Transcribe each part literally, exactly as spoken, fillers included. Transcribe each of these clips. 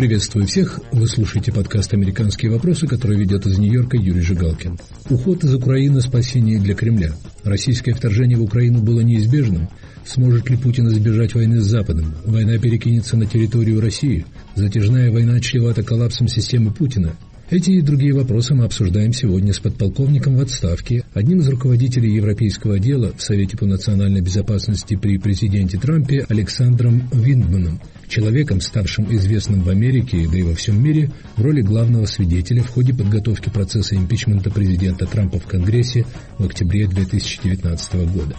Приветствую всех. Вы слушаете подкаст «Американские вопросы», который ведет из Нью-Йорка Юрий Жигалкин. Уход из Украины – спасение для Кремля. Российское вторжение в Украину было неизбежным. Сможет ли Путин избежать войны с Западом? Война перекинется на территорию России. Затяжная война чревата коллапсом системы Путина. Эти и другие вопросы мы обсуждаем сегодня с подполковником в отставке, одним из руководителей европейского отдела в Совете по национальной безопасности при президенте Трампе Александром Виндманом, человеком, ставшим известным в Америке, да и во всем мире, в роли главного свидетеля в ходе подготовки процесса импичмента президента Трампа в Конгрессе в октябре две тысячи девятнадцатого года.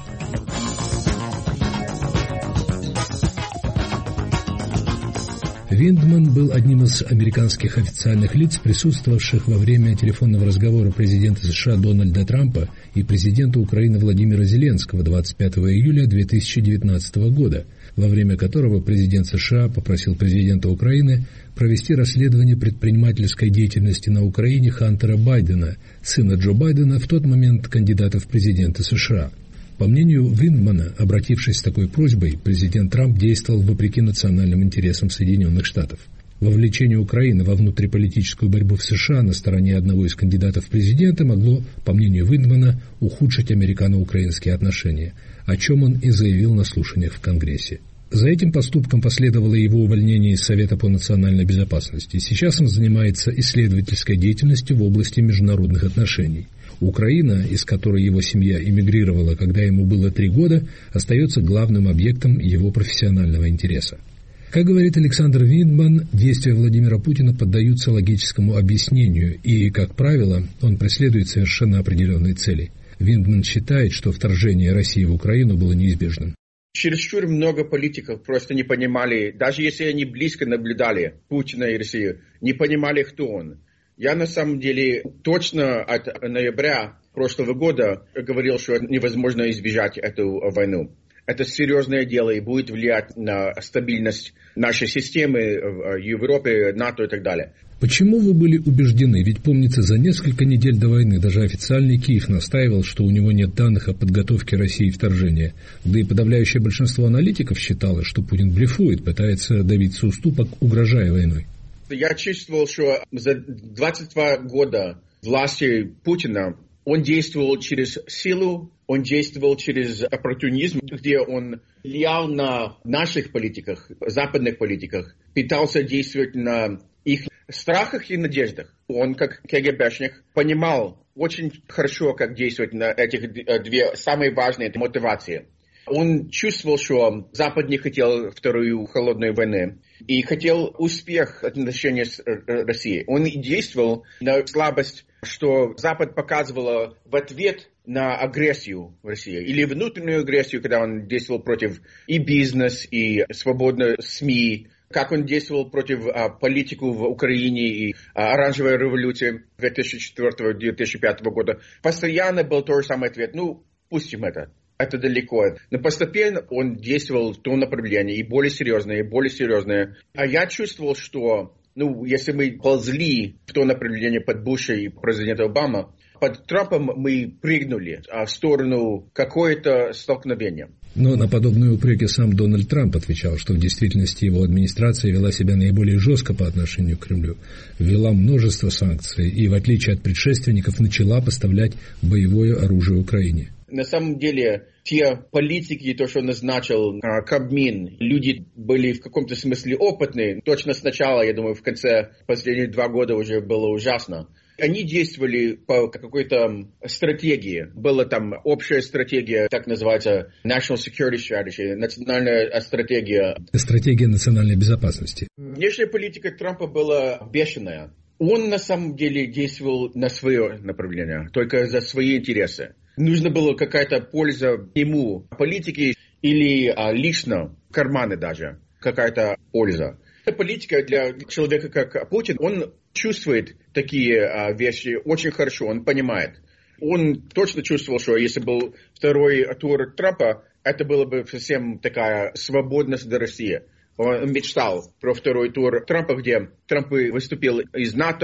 Виндман был одним из американских официальных лиц, присутствовавших во время телефонного разговора президента США Дональда Трампа и президента Украины Владимира Зеленского двадцать пятого июля две тысячи девятнадцатого года, во время которого президент США попросил президента Украины провести расследование предпринимательской деятельности на Украине Хантера Байдена, сына Джо Байдена, в тот момент кандидата в президенты США. По мнению Виндмана, обратившись с такой просьбой, президент Трамп действовал вопреки национальным интересам Соединенных Штатов. Вовлечение Украины во внутриполитическую борьбу в США на стороне одного из кандидатов в президенты могло, по мнению Виндмана, ухудшить американо-украинские отношения, о чем он и заявил на слушаниях в Конгрессе. За этим поступком последовало его увольнение из Совета по национальной безопасности. Сейчас он занимается исследовательской деятельностью в области международных отношений. Украина, из которой его семья эмигрировала, когда ему было три года, остается главным объектом его профессионального интереса. Как говорит Александр Виндман, действия Владимира Путина поддаются логическому объяснению, и, как правило, он преследует совершенно определенные цели. Виндман считает, что вторжение России в Украину было неизбежным. Чересчур много политиков просто не понимали, даже если они близко наблюдали Путина и Россию, не понимали, кто он. Я на самом деле точно от ноября прошлого года говорил, что невозможно избежать эту войну. Это серьезное дело и будет влиять на стабильность нашей системы в Европе, НАТО и так далее. Почему вы были убеждены? Ведь, помнится, за несколько недель до войны даже официальный Киев настаивал, что у него нет данных о подготовке России вторжения. Да и подавляющее большинство аналитиков считало, что Путин блефует, пытается добиться уступок, угрожая войной. Я чувствовал, что за двадцать два года власти Путина он действовал через силу, он действовал через оппортунизм, где он влиял на наших политиках, западных политиках, пытался действовать на их страхах и надеждах. Он, как КГБшник, понимал очень хорошо, как действовать на этих две самые важные мотивации. Он чувствовал, что Запад не хотел вторую холодную войну и хотел успех в отношениях с Россией. Он действовал на слабость, что Запад показывал в ответ на агрессию в России или внутреннюю агрессию, когда он действовал против и бизнеса, и свободных СМИ, как он действовал против а, политику в Украине и а, оранжевой революции две тысячи четвёртого — две тысячи пятого года. Постоянно был тот же самый ответ. Ну, пустим это. Это далеко. Но постепенно он действовал в том направлении, и более серьезное, и более серьезное. А я чувствовал, что, ну, если мы ползли в то направление под Буша и президента Обама, под Трампом мы прыгнули в сторону какое-то столкновения. Но на подобные упреки сам Дональд Трамп отвечал, что в действительности его администрация вела себя наиболее жестко по отношению к Кремлю, ввела множество санкций и, в отличие от предшественников, начала поставлять боевое оружие Украине. На самом деле, те политики, то, что назначил а, Кабмин, люди были в каком-то смысле опытные. Точно сначала, я думаю, в конце последних два года уже было ужасно. Они действовали по какой-то стратегии. Была там общая стратегия, так называется National Security Strategy, национальная стратегия. Стратегия национальной безопасности. Внешняя политика Трампа была бешеная. Он на самом деле действовал на свое направление, только за свои интересы. Нужна была какая-то польза ему, политике или а, лично, карманы даже, какая-то польза. Эта политика для человека, как Путин, он чувствует такие а, вещи очень хорошо, он понимает. Он точно чувствовал, что если был второй тур Трампа, это было бы совсем такая свободность для России. Он мечтал про второй тур Трампа, где Трамп выступил из НАТО,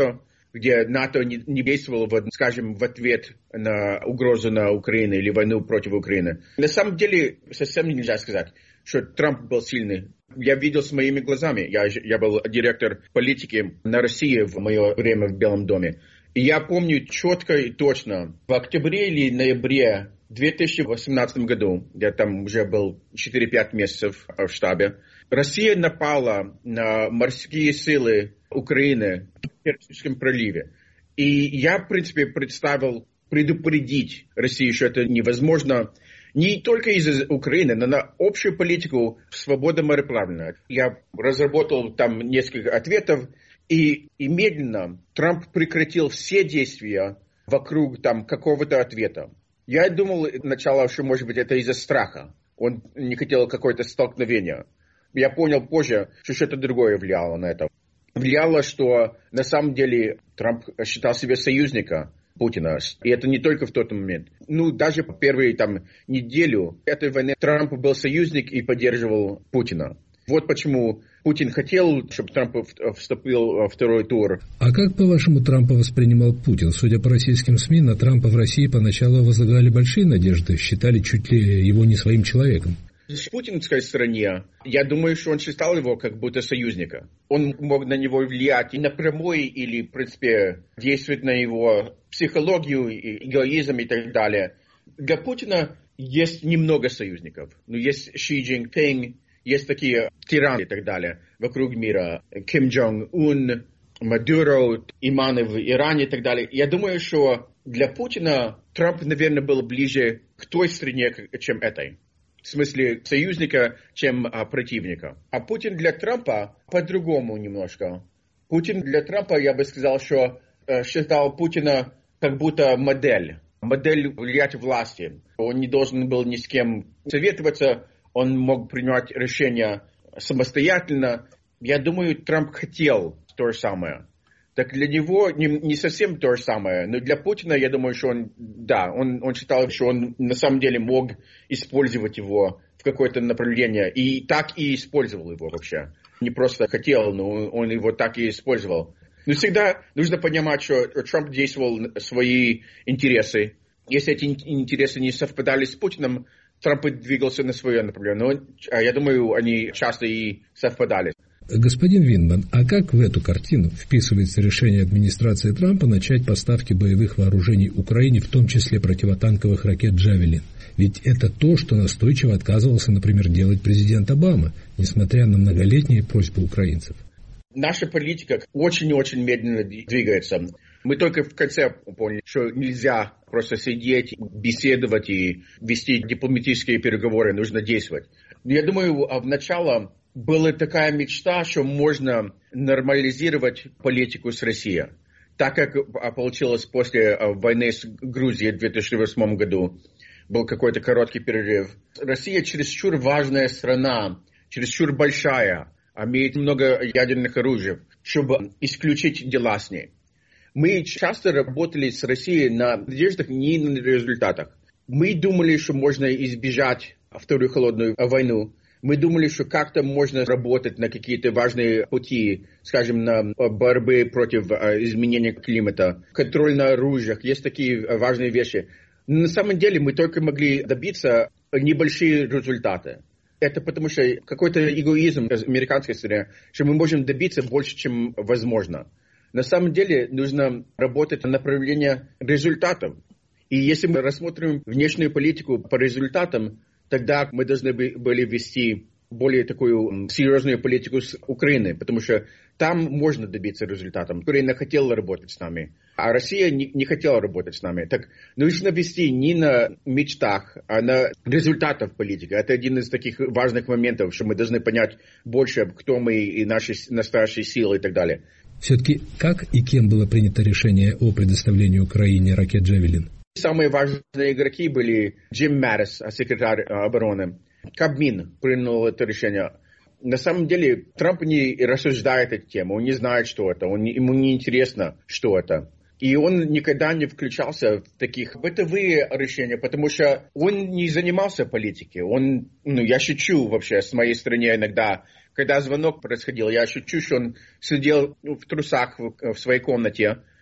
где НАТО не, не действовало, в, скажем, в ответ на угрозу на Украину или войну против Украины. На самом деле, совсем нельзя сказать, что Трамп был сильный. Я видел с моими глазами. Я, я был директор политики на России в мое время в Белом доме. И я помню четко и точно, в октябре или ноябре две тысячи восемнадцатом году, я там уже был четыре-пять месяцев в штабе, Россия напала на морские силы Украины в Керченском проливе. И я, в принципе, представил предупредить Россию, что это невозможно не только из-за Украины, но на общую политику свободы мореплавания. Я разработал там несколько ответов, и, и медленно Трамп прекратил все действия вокруг там какого-то ответа. Я думал сначала, что, может быть, это из-за страха. Он не хотел какое-то столкновение. Я понял позже, что что-то другое влияло на это. Влияло, что на самом деле Трамп считал себя союзником Путина. И это не только в тот момент. Ну, даже по первой там, неделю этой войны Трамп был союзник и поддерживал Путина. Вот почему Путин хотел, чтобы Трамп вступил во второй тур. А как, по-вашему, Трампа воспринимал Путин? Судя по российским СМИ, на Трампа в России поначалу возлагали большие надежды, считали чуть ли его не своим человеком. В путинской стране, я думаю, что он считал его как будто союзника. Он мог на него влиять и напрямую, или, в принципе, действовать на его психологию, эгоизм и так далее. Для Путина есть немного союзников. Ну, есть Ши Цзиньпин, есть такие тираны и так далее вокруг мира. Ким Чжон Ун, Мадуро, иманы в Иране и так далее. Я думаю, что для Путина Трамп, наверное, был ближе к той стране, чем этой. В смысле союзника, чем а, противника. А Путин для Трампа по-другому немножко. Путин для Трампа, я бы сказал, что э, считал Путина как будто модель. Модель влиять власти. Он не должен был ни с кем советоваться, он мог принимать решения самостоятельно. Я думаю, Трамп хотел то же самое. Так для него не, не совсем то же самое, но для Путина, я думаю, что он, да, он, он считал, что он на самом деле мог использовать его в какое-то направление, и так и использовал его вообще. Не просто хотел, но он его так и использовал. Но всегда нужно понимать, что Трамп действовал свои интересы. Если эти интересы не совпадали с Путиным, Трамп двигался на свое направление. Но я думаю, они часто и совпадали. Господин Виндман, а как в эту картину вписывается решение администрации Трампа начать поставки боевых вооружений Украине, в том числе противотанковых ракет «Джавелин»? Ведь это то, что настойчиво отказывался, например, делать президент Обама, несмотря на многолетние просьбы украинцев. Наша политика очень-очень медленно двигается. Мы только в конце поняли, что нельзя просто сидеть, беседовать и вести дипломатические переговоры, нужно действовать. Я думаю, в начале была такая мечта, что можно нормализировать политику с Россией. Так как получилось после войны с Грузией в две тысячи восьмом году, был какой-то короткий перерыв. Россия чересчур важная страна, чересчур большая, имеет много ядерных оружий, чтобы исключить дела с ней. Мы часто работали с Россией на надеждах, не на результатах. Мы думали, что можно избежать Вторую холодную войну. Мы думали, что как-то можно работать на какие-то важные пути, скажем, на борьбы против изменения климата, контроль на оружиях, есть такие важные вещи. На самом деле мы только могли добиться небольшие результаты. Это потому что какой-то эгоизм американской страны, что мы можем добиться больше, чем возможно. На самом деле нужно работать на направление результатов. И если мы рассмотрим внешнюю политику по результатам, тогда мы должны были вести более такую серьезную политику с Украиной, потому что там можно добиться результатов. Украина хотела работать с нами, а Россия не, не хотела работать с нами. Так нужно вести не на мечтах, а на результатах политики. Это один из таких важных моментов, что мы должны понять больше, кто мы и наши настоящие силы и так далее. Все-таки как и кем было принято решение о предоставлении Украине ракет «Джавелин»? Самые важные игроки были Джим Мэттис, секретарь обороны. Кабмин принял это решение. На самом деле Трамп не рассуждает эту тему, он не знает, что это, он, ему не интересно, что это. И он никогда не включался в таких бытовые решения, потому что он не занимался политикой. Он, ну, я шучу вообще с моей стороны иногда, когда звонок происходил, я шучу, что он сидел в трусах в, в своей комнате,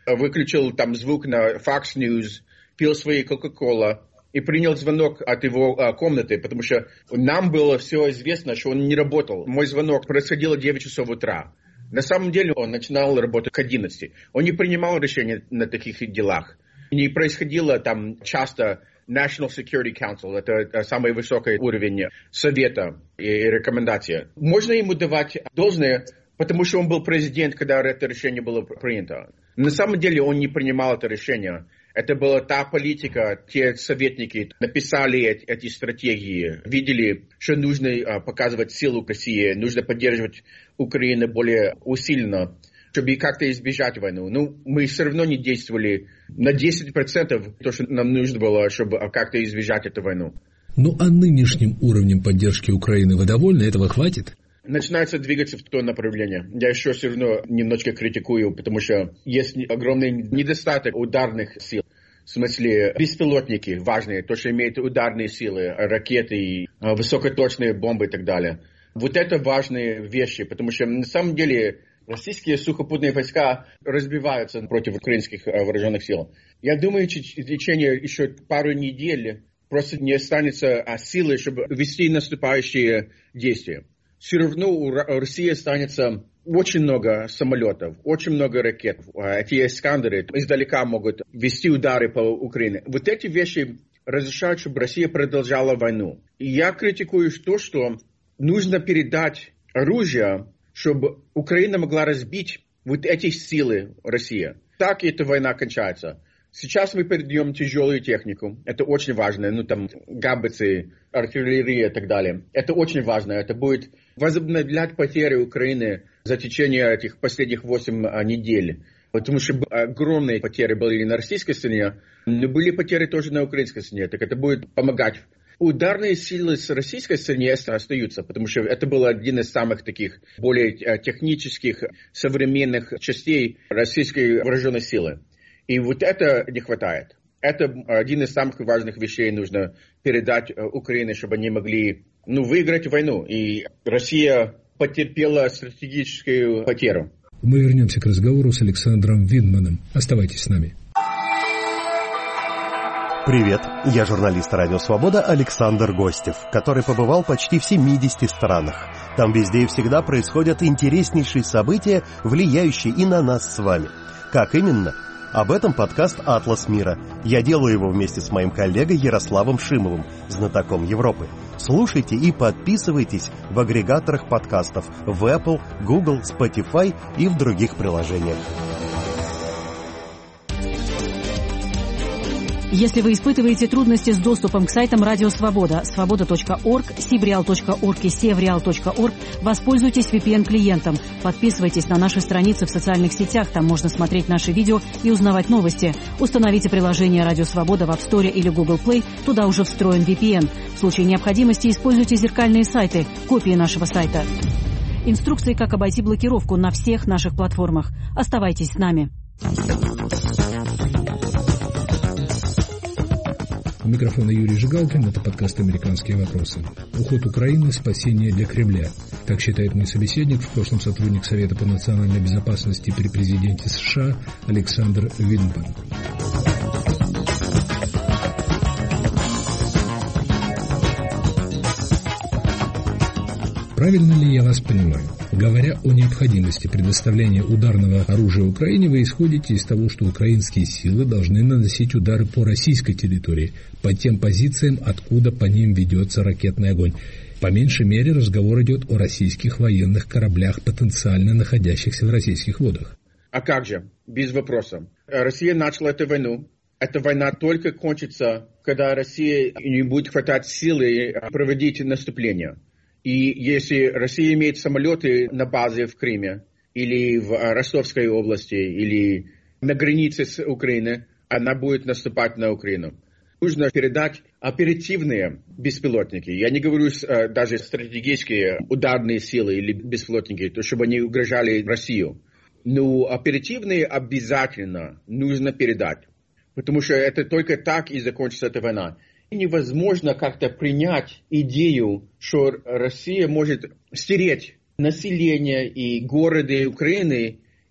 выключил там звук на Fox News, пил свои Coca-Cola и принял звонок от его а, комнаты, потому что нам было все известно, что он не работал. Мой звонок происходил в девять часов утра. На самом деле он начинал работать к одиннадцати. Он не принимал решения на таких делах. Не происходило там часто National Security Council, это самый высокий уровень совета и рекомендации. Можно ему давать должное, потому что он был президент, когда это решение было принято. На самом деле он не принимал это решение. Это была та политика, те советники написали эти стратегии, видели, что нужно показывать силу России, нужно поддерживать Украину более усиленно, чтобы как-то избежать войну. Ну, мы все равно не действовали на десять процентов то, что нам нужно было, чтобы как-то избежать эту войну. Ну, а нынешним уровнем поддержки Украины вы довольны? Этого хватит? Начинается двигаться в то направление. Я еще все равно немножко критикую, потому что есть огромный недостаток ударных сил. В смысле, беспилотники важные, то, что имеют ударные силы, ракеты, высокоточные бомбы и так далее. Вот это важные вещи, потому что на самом деле российские сухопутные войска разбиваются против украинских вооруженных сил. Я думаю, что в течение еще пару недель просто не останется силы, чтобы вести наступающие действия. Все равно у России останется очень много самолетов, очень много ракет. Эти «Искандеры» издалека могут вести удары по Украине. Вот эти вещи разрешают, чтобы Россия продолжала войну. И я критикую то, что нужно передать оружие, чтобы Украина могла разбить вот эти силы России. Так эта война кончается. Сейчас мы передаем тяжелую технику. Это очень важно. Ну, там, гаубицы, артиллерия и так далее. Это очень важно. Это будет возобновлять потери Украины за течение этих последних восемь недель. Потому что огромные потери были на российской стороне, но были потери тоже на украинской стороне. Так это будет помогать. Ударные силы с российской стороны остаются, потому что это был один из самых таких более технических, современных частей российской вооруженной силы. И вот это не хватает. Это один из самых важных вещей нужно передать Украине, чтобы они могли ну, выиграть войну. И Россия потерпела стратегическую потерю. Мы вернемся к разговору с Александром Виндманом. Оставайтесь с нами. Привет, я журналист «Радио Свобода» Александр Гостев, который побывал почти в семидесяти странах. Там везде и всегда происходят интереснейшие события, влияющие и на нас с вами. Как именно? Об этом подкаст «Атлас мира». Я делаю его вместе с моим коллегой Ярославом Шимовым, знатоком Европы. Слушайте и подписывайтесь в агрегаторах подкастов в Apple, Google, Spotify и в других приложениях. Если вы испытываете трудности с доступом к сайтам Радио Свобода, свобода точка орг, сибреал точка орг и севреал точка орг, воспользуйтесь ви пи эн-клиентом. Подписывайтесь на наши страницы в социальных сетях, там можно смотреть наши видео и узнавать новости. Установите приложение Радио Свобода в App Store или Google Play, туда уже встроен ви пи эн. В случае необходимости используйте зеркальные сайты, копии нашего сайта. Инструкции, как обойти блокировку на всех наших платформах. Оставайтесь с нами. У микрофона Юрий Жигалкин, это подкаст «Американские вопросы». Уход Украины – спасение для Кремля. Так считает мой собеседник, в прошлом сотрудник Совета по национальной безопасности при президенте США Александр Виндман. Правильно ли я вас понимаю? Говоря о необходимости предоставления ударного оружия Украине, вы исходите из того, что украинские силы должны наносить удары по российской территории, по тем позициям, откуда по ним ведется ракетный огонь. По меньшей мере разговор идет о российских военных кораблях, потенциально находящихся в российских водах. А как же? Без вопроса. Россия начала эту войну. Эта война только кончится, когда Россия не будет хватать силы проводить наступление. И если Россия имеет самолеты на базе в Крыме, или в Ростовской области, или на границе с Украиной, она будет наступать на Украину. Нужно передать оперативные беспилотники. Я не говорю даже стратегические ударные силы или беспилотники, то чтобы они угрожали Россию. Но оперативные обязательно нужно передать. Потому что это только так и закончится эта война. Невозможно как-то принять идею, что Россия может стереть население и города Украины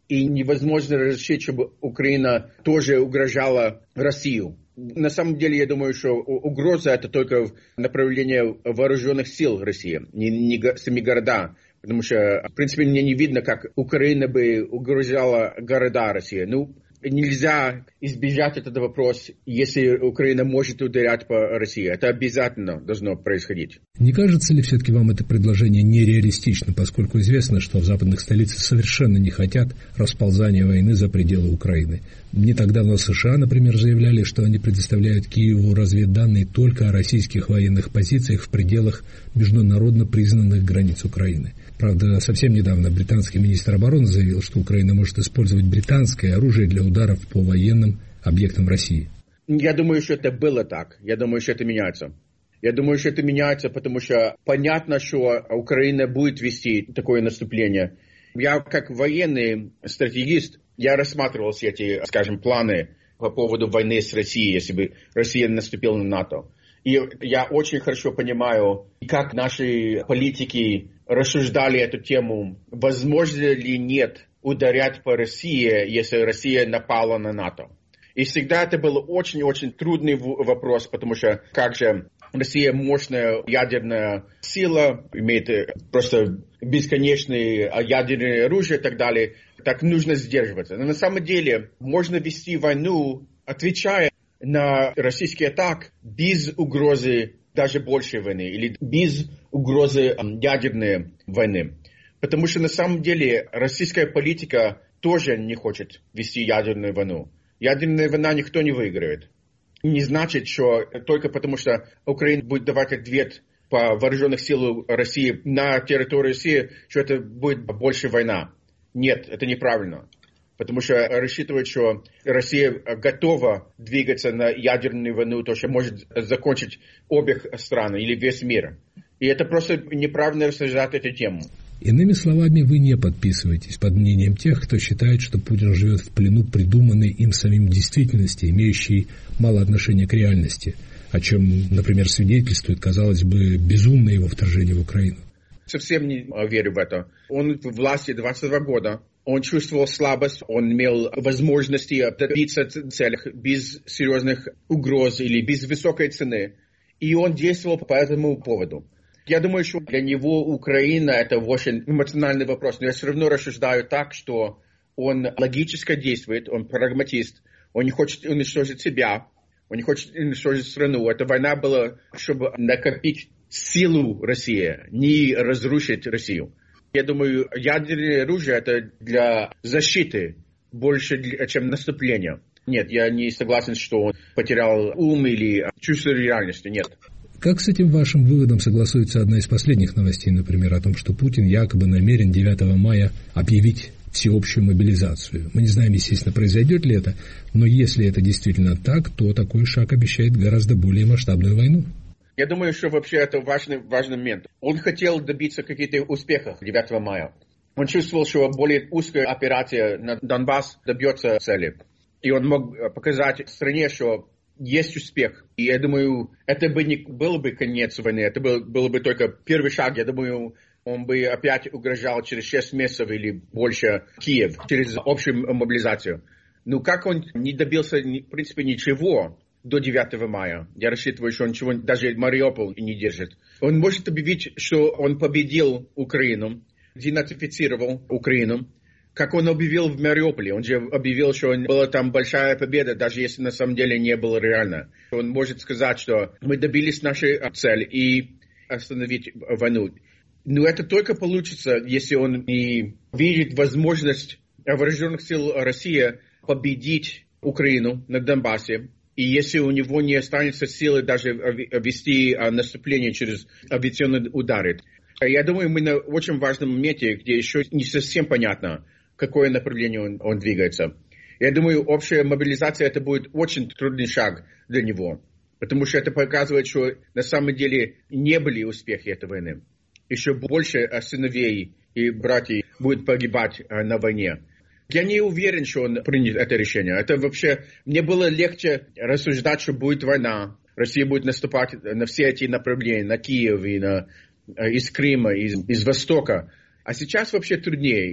И невозможно разрешить, чтобы Украина тоже угрожала Россию. На самом деле, я думаю, что угроза это только в направлении вооруженных сил России, не, не сами города. Потому что, в принципе, мне не видно, как Украина бы угрожала города России. Ну, нельзя избежать этот вопрос, если Украина может ударять по России. Это обязательно должно происходить. Не кажется ли все-таки вам это предложение нереалистичным, поскольку известно, что в западных столицах совершенно не хотят расползания войны за пределы Украины? Не так давно США, например, заявляли, что они предоставляют Киеву разведданные только о российских военных позициях в пределах международно признанных границ Украины. Правда, совсем недавно британский министр обороны заявил, что Украина может использовать британское оружие для ударов по военным объектам России. Я думаю, что это было так. Я думаю, что это меняется. Я думаю, что это меняется, потому что понятно, что Украина будет вести такое наступление. Я как военный стратегист, я рассматривал все эти, скажем, планы по поводу войны с Россией, если бы Россия наступила на НАТО. И я очень хорошо понимаю, как наши политики рассуждали эту тему, возможно ли нет ударять по России, если Россия напала на НАТО. И всегда это был очень-очень трудный вопрос, потому что как же Россия мощная ядерная сила, имеет просто бесконечное ядерное оружие и так далее, так нужно сдерживаться. Но на самом деле можно вести войну, отвечая на российский атак без угрозы даже большей войны или без угрозы ядерной войны. Потому что на самом деле российская политика тоже не хочет вести ядерную войну. Ядерная война никто не выиграет. Не значит, что только потому, что Украина будет давать ответ по вооруженных силам России на территории России, что это будет больше война. Нет, это неправильно. Потому что рассчитывать, что Россия готова двигаться на ядерную войну, то, что может закончить обе страны или весь мир. И это просто неправильно рассуждать эту тему. Иными словами, вы не подписываетесь под мнением тех, кто считает, что Путин живет в плену придуманной им самим действительности, имеющей мало отношения к реальности, о чем, например, свидетельствует, казалось бы, безумное его вторжение в Украину. Совсем не верю в это. Он в власти двадцать два года. Он чувствовал слабость, он имел возможности добиться целей без серьезных угроз или без высокой цены. И он действовал по этому поводу. Я думаю, что для него Украина это очень эмоциональный вопрос. Но я все равно рассуждаю так, что он логически действует, он прагматист. Он не хочет уничтожить себя, он не хочет уничтожить страну. Эта война была, чтобы накопить силу России, не разрушить Россию. Я думаю, ядерное оружие это для защиты больше, чем наступления. Нет, я не согласен, что он потерял ум или чувство реальности. Нет. Как с этим вашим выводом согласуется одна из последних новостей, например, о том, что Путин якобы намерен девятого мая объявить всеобщую мобилизацию? Мы не знаем, естественно, произойдет ли это, но если это действительно так, то такой шаг обещает гораздо более масштабную войну. Я думаю, что вообще это важный, важный момент. Он хотел добиться каких-то успехов девятого мая. Он чувствовал, что более узкая операция на Донбасс добьется цели. И он мог показать стране, что есть успех. И я думаю, это бы не был бы конец войны, это был, был бы только первый шаг. Я думаю, он бы опять угрожал через шесть месяцев или больше Киев, через общую мобилизацию. Но как он не добился, в принципе, ничего до девятого мая. Я рассчитываю, что он ничего, даже Мариуполь не держит. Он может объявить, что он победил Украину, денацифицировал Украину, как он объявил в Мариуполе. Он же объявил, что была там большая победа, даже если на самом деле не было реально. Он может сказать, что мы добились нашей цели и остановить войну. Но это только получится, если он не видит возможность вооруженных сил России победить Украину на Донбассе. И если у него не останется силы даже вести наступление через авиационные удары. Я думаю, мы на очень важном моменте, где еще не совсем понятно, какое направление он, он двигается. Я думаю, общая мобилизация это будет очень трудный шаг для него. Потому что это показывает, что на самом деле не были успехи этой войны. Еще больше сыновей и братьев будет погибать на войне. Я не уверен, что он примет это решение. Это вообще, мне было легче рассуждать, что будет война. Россия будет наступать на все эти направления, на Киев, и на, из Крыма, из, из Востока. А сейчас вообще труднее.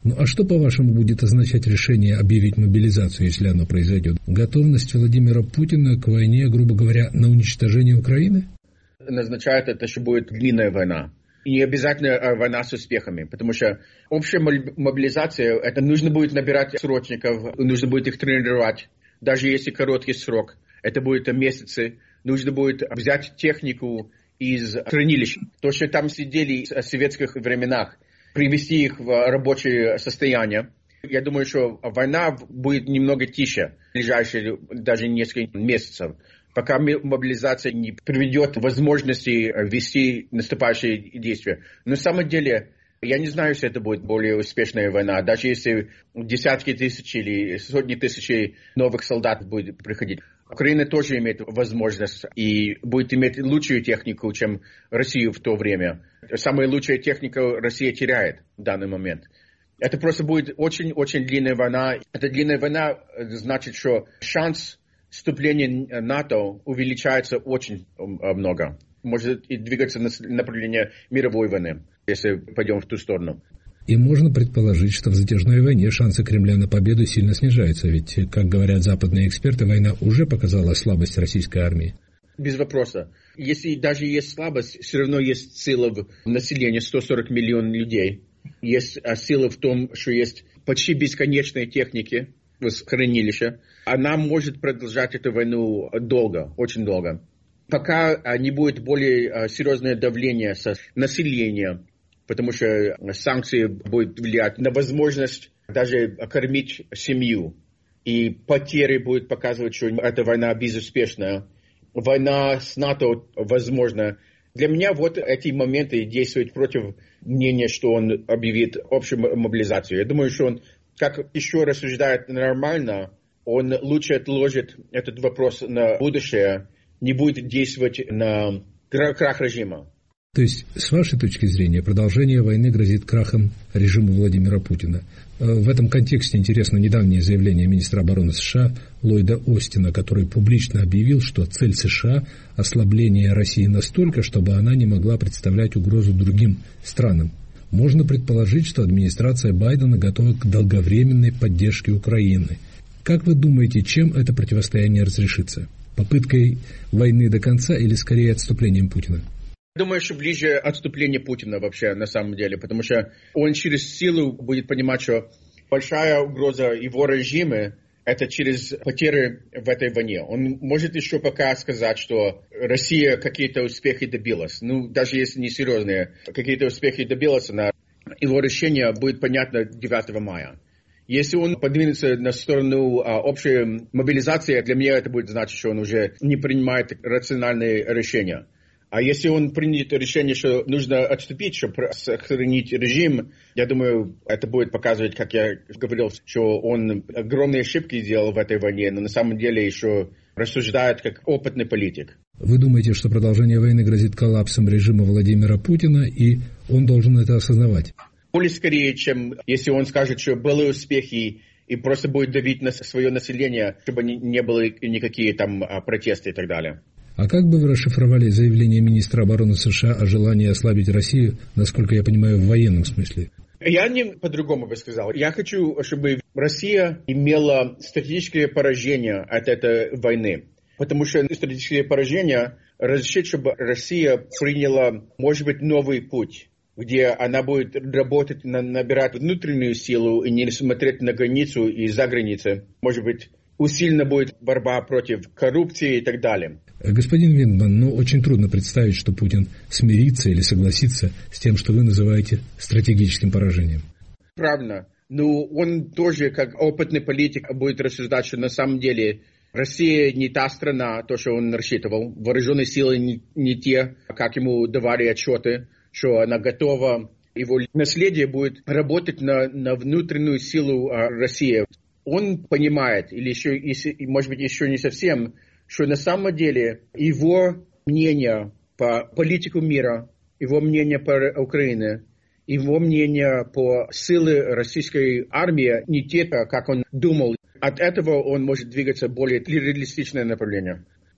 Ну а что, по-вашему, будет означать решение объявить мобилизацию, если оно произойдет? Готовность Владимира Путина к войне, грубо говоря, на уничтожение Украины? Назначает это, что будет длинная война. И не обязательно война с успехами, потому что общая мобилизация, это нужно будет набирать срочников, нужно будет их тренировать, даже если короткий срок. Это будет месяцы, нужно будет взять технику из хранилищ. То, что там сидели в советских временах, привести их в рабочее состояние. Я думаю, что война будет немного тише, в ближайшие даже несколько месяцев, пока мобилизация не приведет к возможности вести наступающие действия. Но на самом деле, я не знаю, если это будет более успешная война, даже если десятки тысяч или сотни тысяч новых солдат будет приходить. Украина тоже имеет возможность и будет иметь лучшую технику, чем Россия в то время. Самая лучшая техника Россия теряет в данный момент. Это просто будет очень-очень длинная война. Эта длинная война значит, что шанс вступления НАТО увеличается очень много. Может и двигаться на направление мировой войны, если пойдем в ту сторону. И можно предположить, что в затяжной войне шансы Кремля на победу сильно снижаются, ведь, как говорят западные эксперты, война уже показала слабость российской армии. Без вопроса. Если даже есть слабость, все равно есть сила в населении, сто сорок миллионов людей. Есть сила в том, что есть почти бесконечные техники в хранилище. Она может продолжать эту войну долго, очень долго. Пока не будет более серьезное давление со населения, потому что санкции будут влиять на возможность даже кормить семью. И потери будут показывать, что эта война безуспешная. Война с НАТО возможна. Для меня вот эти моменты действуют против мнения, что он объявит общую мобилизацию. Я думаю, что он, как еще рассуждает нормально, он лучше отложит этот вопрос на будущее, не будет действовать на крах режима. То есть, с вашей точки зрения, продолжение войны грозит крахом режима Владимира Путина. В этом контексте интересно недавнее заявление министра обороны США Ллойда Остина, который публично объявил, что цель США – ослабление России настолько, чтобы она не могла представлять угрозу другим странам. Можно предположить, что администрация Байдена готова к долговременной поддержке Украины. Как вы думаете, чем это противостояние разрешится? Попыткой войны до конца или скорее отступлением Путина? Думаю, что ближе отступление Путина вообще на самом деле, потому что он через силу будет понимать, что большая угроза его режима – это через потери в этой войне. Он может еще пока сказать, что Россия какие-то успехи добилась. Ну, даже если не серьезные, какие-то успехи добилась, на его решение будет понятно девятого мая. Если он подвинется на сторону а, общей мобилизации, для меня это будет значить, что он уже не принимает рациональные решения. А если он примет решение, что нужно отступить, чтобы сохранить режим, я думаю, это будет показывать, как я говорил, что он огромные ошибки сделал в этой войне, но на самом деле еще рассуждает как опытный политик. Вы думаете, что продолжение войны грозит коллапсом режима Владимира Путина, и он должен это осознавать? Более скорее, чем если он скажет, что были успехи, и просто будет давить на свое население, чтобы не было никакие там протесты и так далее. А как бы вы расшифровали заявление министра обороны США о желании ослабить Россию, насколько я понимаю, в военном смысле? Я не по-другому бы сказал. Я хочу, чтобы Россия имела стратегическое поражение от этой войны. Потому что стратегическое поражение разрешит, чтобы Россия приняла, может быть, новый путь, где она будет работать, набирать внутреннюю силу и не смотреть на границу и за границей. Может быть, усилена будет борьба против коррупции и так далее. Господин Виндман, ну очень трудно представить, что Путин смирится или согласится с тем, что вы называете стратегическим поражением. Правильно. Но он тоже, как опытный политик, будет рассуждать, что на самом деле Россия не та страна, то, что он рассчитывал. Вооруженные силы не, не те, как ему давали отчеты, что она готова. Его наследие будет работать на, на внутреннюю силу а, России. Он понимает, или еще, может быть, еще не совсем, что на самом деле его мнение по политику мира, его мнение по Украине, его мнение по силе российской армии не те, как он думал. От этого он может двигаться в более реалистичное направление.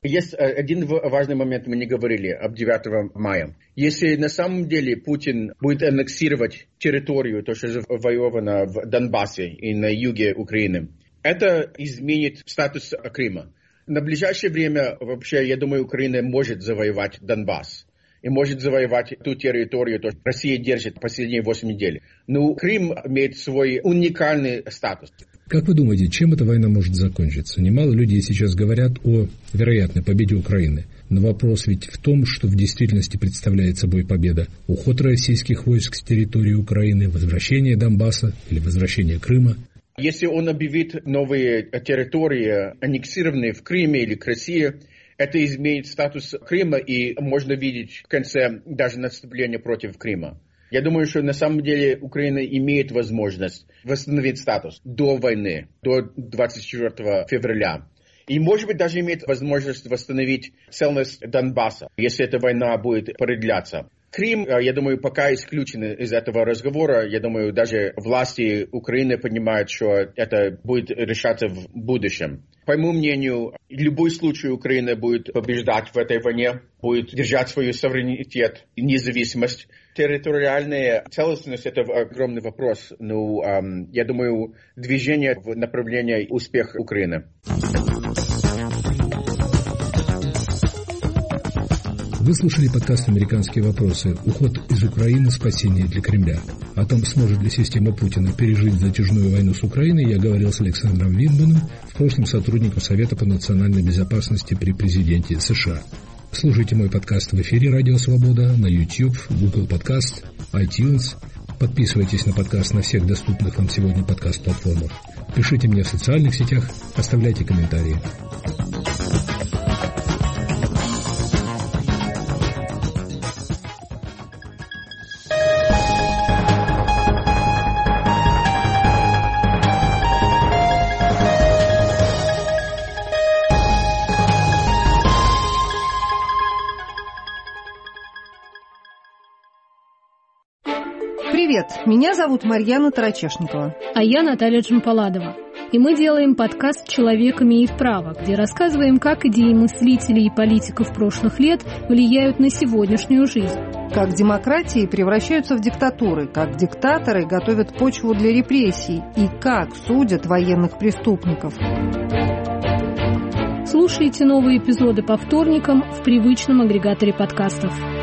Есть один важный момент, мы не говорили об девятого мая. Если на самом деле Путин будет аннексировать территорию, то, что завоевано в Донбассе и на юге Украины, это изменит статус Крыма. На ближайшее время, вообще, я думаю, Украина может завоевать Донбасс. И может завоевать ту территорию, что Россия держит последние восемь недель. Но Крым имеет свой уникальный статус. Как вы думаете, чем эта война может закончиться? Немало людей сейчас говорят о вероятной победе Украины. Но вопрос ведь в том, что в действительности представляет собой победа. Уход российских войск с территории Украины, возвращение Донбасса или возвращение Крыма. Если он объявит новые территории, аннексированные в Крыме или к России, это изменит статус Крыма, и можно видеть в конце даже наступление против Крыма. Я думаю, что на самом деле Украина имеет возможность восстановить статус до войны, до двадцать четвёртого февраля. И, может быть, даже имеет возможность восстановить целостность Донбасса, если эта война будет продляться. Крым, я думаю, пока исключен из этого разговора. Я думаю, даже власти Украины понимают, что это будет решаться в будущем. По моему мнению, в любой случай Украина будет побеждать в этой войне, будет держать свой суверенитет и независимость. Территориальная целостность – это огромный вопрос, но эм, я думаю, движение в направлении успеха Украины. Вы слушали подкаст «Американские вопросы. Уход из Украины. Спасение для Кремля». О том, сможет ли система Путина пережить затяжную войну с Украиной, я говорил с Александром Виндманом, в прошлом сотрудником Совета по национальной безопасности при президенте США. Слушайте мой подкаст в эфире «Радио Свобода» на YouTube, Google Podcast, iTunes. Подписывайтесь на подкаст на всех доступных вам сегодня подкаст-платформах. Пишите мне в социальных сетях, оставляйте комментарии. Привет, меня зовут Марьяна Тарачешникова. А я Наталья Джампаладова. И мы делаем подкаст «Человек имеет право», где рассказываем, как идеи мыслителей и политиков прошлых лет влияют на сегодняшнюю жизнь. Как демократии превращаются в диктатуры, как диктаторы готовят почву для репрессий и как судят военных преступников. Слушайте новые эпизоды по вторникам в привычном агрегаторе подкастов.